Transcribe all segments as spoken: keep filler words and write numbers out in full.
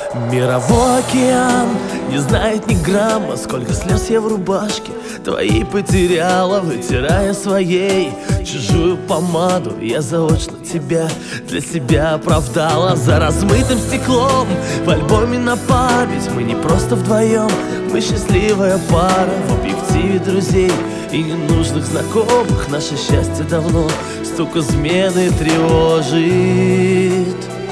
Мировой океан не знает ни грамма, сколько слез я в рубашке твоей потеряла, вытирая своей чужую помаду. Я заочно тебя для себя оправдала. За размытым стеклом в альбоме на память мы не просто вдвоем, мы счастливая пара в объективе друзей и ненужных знакомых. Наше счастье давно стук измены тревожит.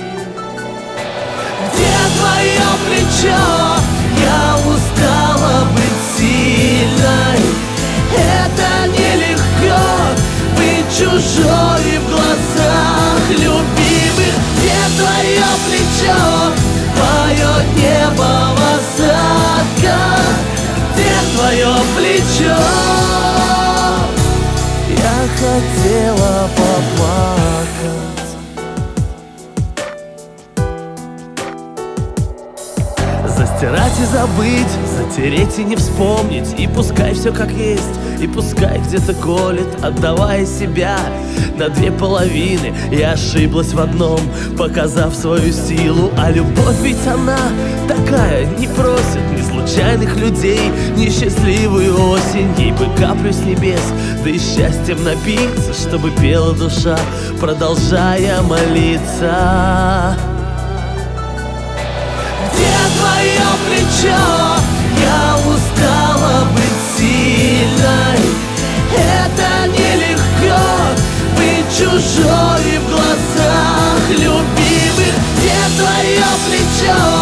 Твое плечо, я устала быть сильной. Это нелегко быть чужой в глазах любимых. Где твое плечо, поет небо в осадках? Где твое плечо? Я хотела поплакать. Застирать и забыть, затереть и не вспомнить. И пускай все как есть, и пускай где-то колет, отдавая себя на две половины. Я ошиблась в одном, показав свою силу. А любовь ведь она такая, не просит ни случайных людей, ни счастливую осень. Ей бы каплю с небес, да и счастьем напиться, чтобы пела душа, продолжая молиться. Твое плечо, я устала быть сильной. Это нелегко быть чужой в глазах любимых. Где твое плечо?